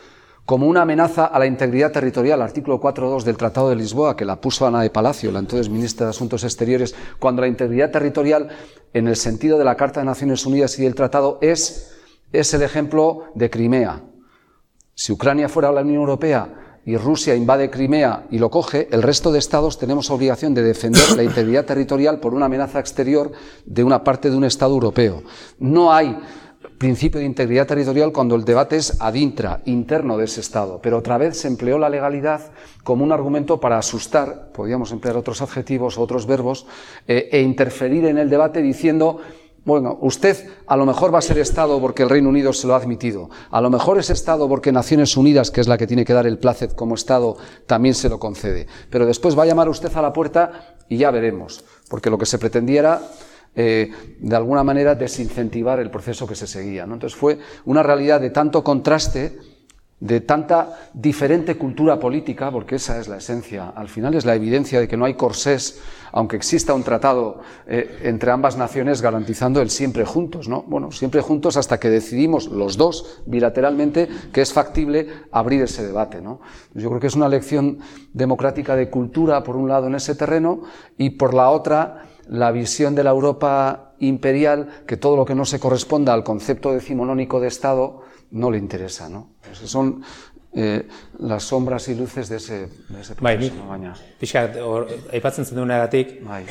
como una amenaza a la integridad territorial, artículo cuatro punto dos del Tratado de Lisboa, que la puso Ana de Palacio, la entonces ministra de Asuntos Exteriores, cuando la integridad territorial, en el sentido de la Carta de Naciones Unidas y del Tratado, es, es el ejemplo de Crimea. Si Ucrania fuera la Unión Europea y Rusia invade Crimea y lo coge, el resto de estados tenemos obligación de defender la integridad territorial por una amenaza exterior de una parte de un estado europeo. No hay principio de integridad territorial cuando el debate es ad intra, interno de ese Estado, pero otra vez se empleó la legalidad como un argumento para asustar, podríamos emplear otros adjetivos o otros verbos, eh, e interferir en el debate diciendo, bueno, usted a lo mejor va a ser Estado porque el Reino Unido se lo ha admitido, a lo mejor es Estado porque Naciones Unidas, que es la que tiene que dar el plácet como Estado, también se lo concede, pero después va a llamar usted a la puerta y ya veremos, porque lo que se pretendía era Eh, de alguna manera desincentivar el proceso que se seguía, ¿no? Entonces fue una realidad de tanto contraste, de tanta diferente cultura política, porque esa es la esencia, al final es la evidencia de que no hay corsés, aunque exista un tratado eh, entre ambas naciones garantizando el siempre juntos, ¿no? Bueno, siempre juntos hasta que decidimos los dos bilateralmente que es factible abrir ese debate, ¿no? Yo creo que es una lección democrática de cultura por un lado en ese terreno y por la otra la visión de la Europa imperial, que todo lo que no se corresponda al concepto decimonónico de Estado no le interesa, ¿no? Esas son eh, las sombras y luces de ese, de ese proceso. Bai, baina. pixkat, aipatzen zen duenagatik, Bai.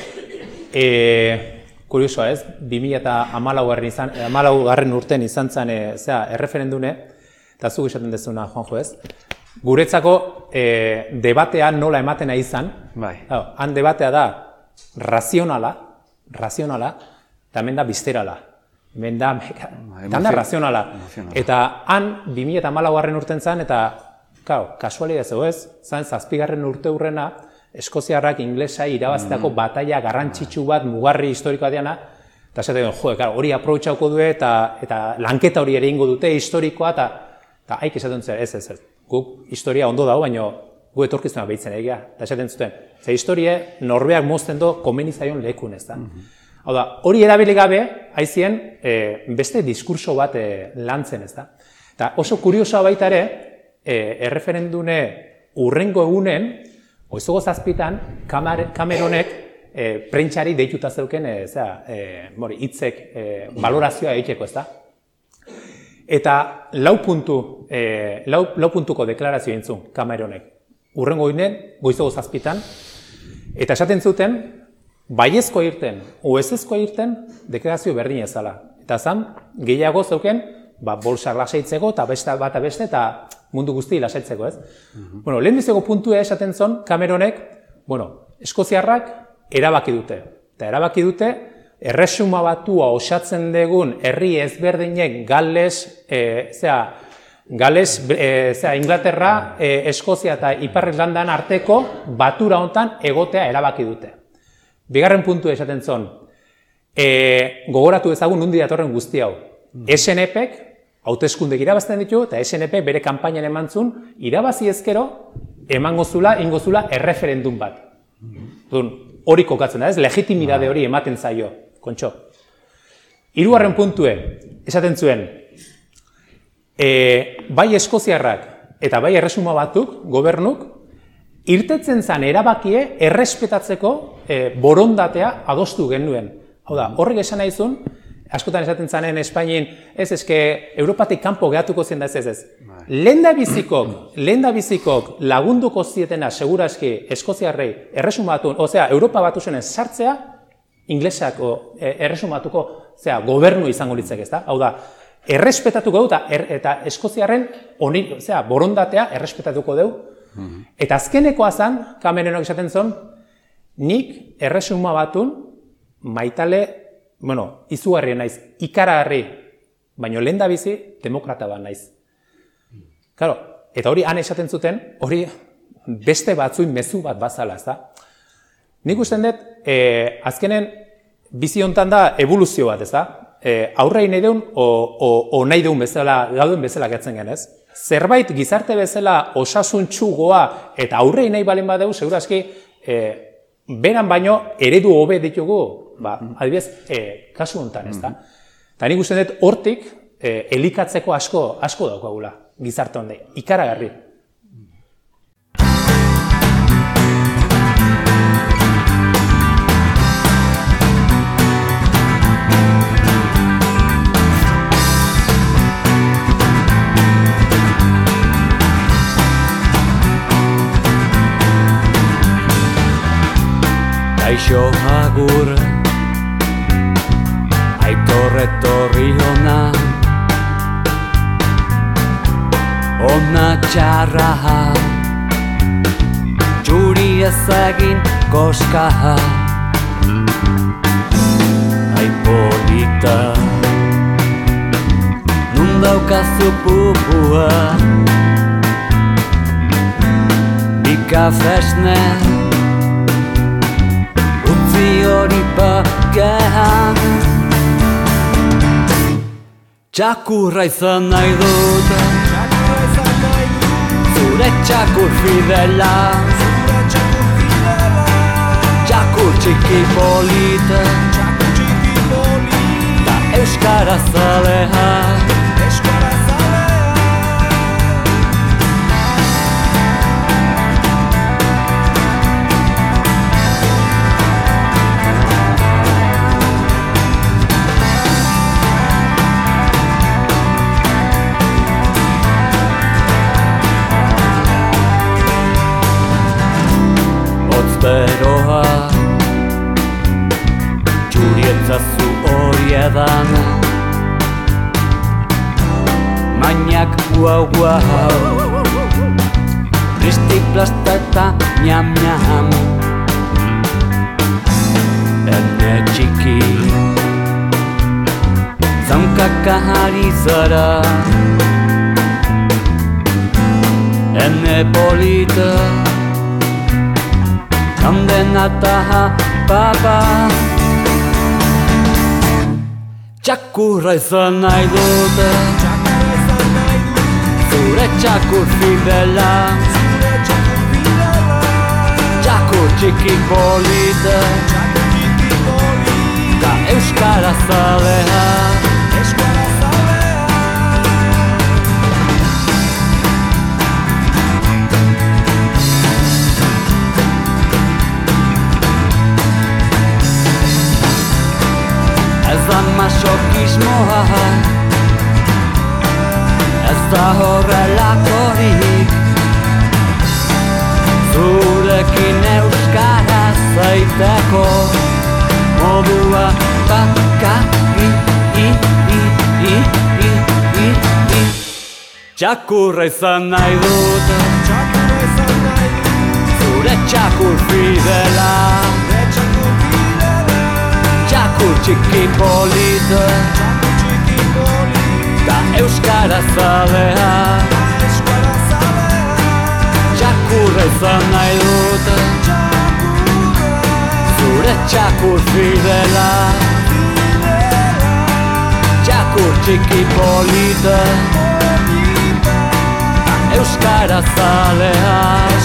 e, kuriosoa ez, bi mila hamalaugarren urten izan zen, e, zera, erreferendune, eta zuk esaten dezuna, Juanjo ez, guretzako e, debatea nola ematen nahi izan, Bai. han debatea da, razionala, razionala, eta hemen da bizterala. Hemen da, hemen da razionala. Eta han, bi mila hamalaugarren urten zen, eta, kau, kasualidad zeu ez, zan zazpigarren urte hurrena, eskoziarrak inglesa irabazitako mm. bataia garrantzitsu bat, mugarri historikoa diana, eta esaten, jo, hori aprobetxauko du, eta, eta lanketa hori ere ingo dute historikoa, eta, eta haik esaten zer, ez, ez, ez, guk historia ondo dago, baina gu etorkizuna behitzen egia, eta esaten zuten, ze historie norbeak mozten do komenizaion lekun, ez da. Mm-hmm. Hau da, hori erabili gabe, haizien, e, beste diskurso bat e, lantzen, ez da. Eta oso kuriosoa baita ere, e, erreferendune urrengo egunen, goizugo zazpitan, Cameronek e, prentxari deituta zeuken, e, zera, e, mori, hitzek e, valorazioa egiteko, ez da. Eta lau puntu, e, lau, lau puntuko deklarazio entzun, Cameronek. Urrengo ginen, goizugo zazpitan, eta esaten zuten, baiezko irten, oezezko irten, deklarazio berdin ezala. Eta zan, gehiago zeuken, ba, bolsak lasaitzeko, eta beste bat beste, eta mundu guzti lasaitzeko, ez? Uh-huh. Bueno, lehen bizeko puntua esaten zon, Cameronek, bueno, eskoziarrak erabaki dute. Eta erabaki dute, erresuma batua osatzen dugun herri ezberdinek Gales, e, zera, Gales, e, zera, Inglaterra, e, Eskozia eta Ipar Irlandan arteko batura hontan egotea erabaki dute. Bigarren puntu esaten zon, e, gogoratu ezagun nundi datorren guzti hau. S N Pek hauteskundek irabazten ditu, eta S N P bere kanpainan eman zuen, irabazi ezkero, emango zula, ingo zula, erreferendum bat. Dun, hori kokatzen da, ez? Legitimidade hori ematen zaio, kontxo. Hirugarren puntue, esaten zuen, e, bai eskoziarrak eta bai erresuma batuk, gobernuk, irtetzen zen erabakie errespetatzeko e, borondatea adostu genuen. Hau da, horrek esan nahi zuen, askotan esaten zanen Espainien, ez eske Europatik kanpo gehatuko zen da ez ez ez. Lenda bizikok, lenda bizikok lagunduko zietena seguraski eskoziarrei erresumatu, osea, Europa batuzunen sartzea, inglesako e, erresumatuko, osea, gobernu izango litzek ez da. Hau da, errespetatuko du eta, er, eta eskoziarren honi, osea, borondatea errespetatuko du. Eta azkenekoa zan, Cameronok esaten zon, nik erresuma batun maitale, bueno, izugarri naiz, ikaragarri, baino lenda bizi demokrata bat naiz. Claro, eta hori han esaten zuten, hori beste batzuin mezu bat bazala, ez da? Nik usten dut, e, azkenen bizi hontan da evoluzio bat, ez da? E, aurrei nahi deun, o, o, o nahi deun bezala, gauden bezala gertzen genez. Zerbait gizarte bezala osasuntsugoa eta aurrei nahi balen badeu, segurazki, e, beran baino eredu hobe ditugu, ba, adibidez, e, kasu honetan, ez da. Eta nik usten dut hortik, e, elikatzeko asko, asko daukagula. gizarte honde, ikaragarri. Kaixo agur, Aitor etorri hona, ona txarra, txuri ezagin koska, ai polita, nun daukazu pupua, bika fesne, hori bakean txakurra izan nahi dut, zure txakur fidela, txakur txiki polita, da euskara zalea. Beroa, txurietzazu hori edan, mainak guau guau, tristi plasta eta ñam ñam. Ene txiki, zaunkaka ari zara, ene polita, Kandenata papa, txakurra izan nahi dute, zure txakur fidela, txakur txiki polita, da euskara zalea. Ez da masokismoa, ez da horrelakorik, zurekin euskara zaiteko modua bakari, i, i, i, i, i, i. Txakurra izan nahi dut, zure txakur fidela, txakur txiki polita, da euskara zalea. Txakurra izan nahi dut, zure txakur fidela, txakur txiki polita, da euskara zalea.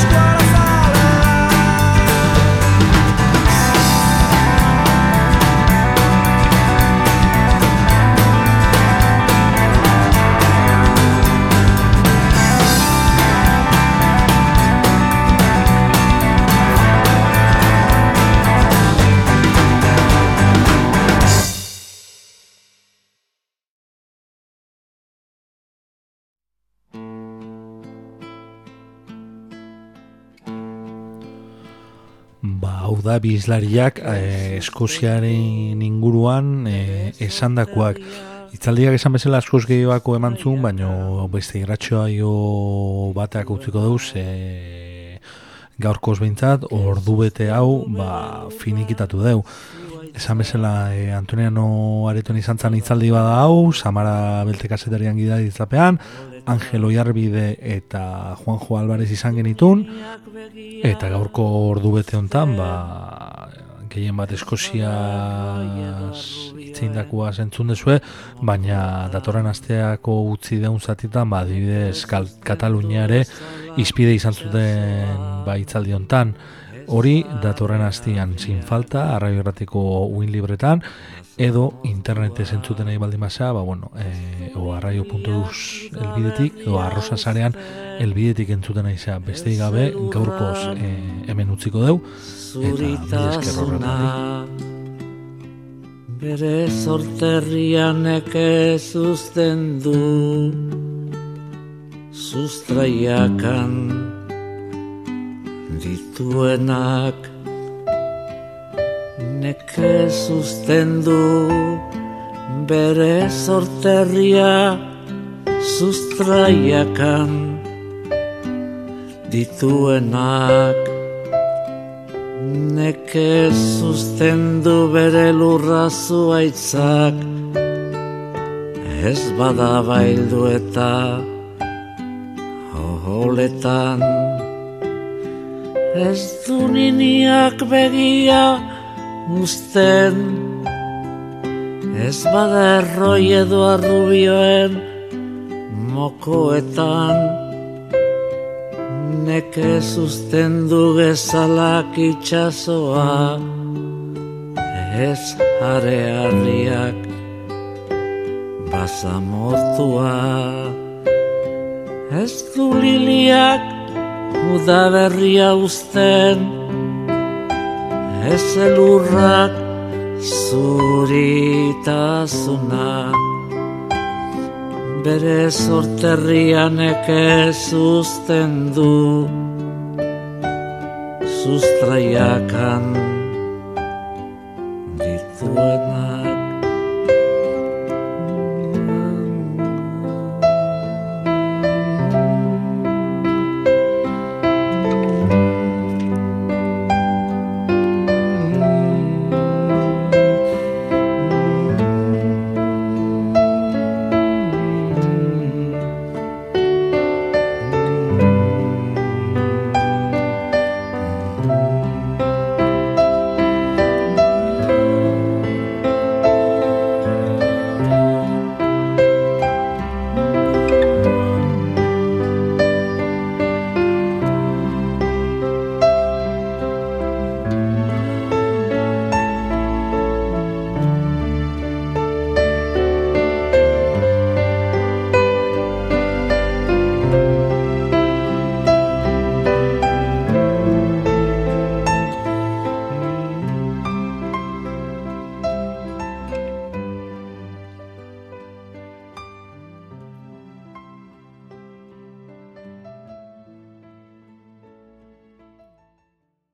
Hau da, bizlariak eh, Eskoziaren inguruan eh, esandakoak. Itzaldiak esan bezala askoz gehiago eman zuen, baina beste irratxoaio bateak utziko dauz, eh, gaurkoz behintzat, ordu bete hau ba, finikitatu deu. Esan bezala eh, Antoniano Areton izan zan itzaldi bada hau, Samara Belte kazetarian gida ditzapean, Angel Oiarbide eta Juanjo Alvarez izan genitun, eta gaurko ordu bete hontan, ba, gehien bat Eskoziaz itzeindakua zentzun dezue, baina datorren asteako utzi deun zatitan, ba, adibidez Kataluniare izpide izan zuten ba, itzaldi hontan. Hori datorren astean sin falta, Arraio Irratiko uin libretan, edo internetez entzuten nahi baldin basa, ba, bueno, e, o arraio puntu eus elbidetik, edo arrosa sarean elbidetik entzuten nahi za besteik gabe, gaurkoz e, hemen utziko deu, eta mila esker horregatik. Bere sorterrianek ez uzten du sustraiakan dituenak, nekez uzten du bere sorterria sustraiakan dituenak, nekez uzten du bere lurra zuaitzak, ez bada baildu eta oholetan, ez du niniak begia uzten, ez bada erroi edo arrubioen mokoetan, nekez uzten du gezalak itxasoa, ez harearriak basamortua, ez du liliak udaberria uzten, ez elurrak zuritasuna, bere sorterrianek ez uzten du sustraiakan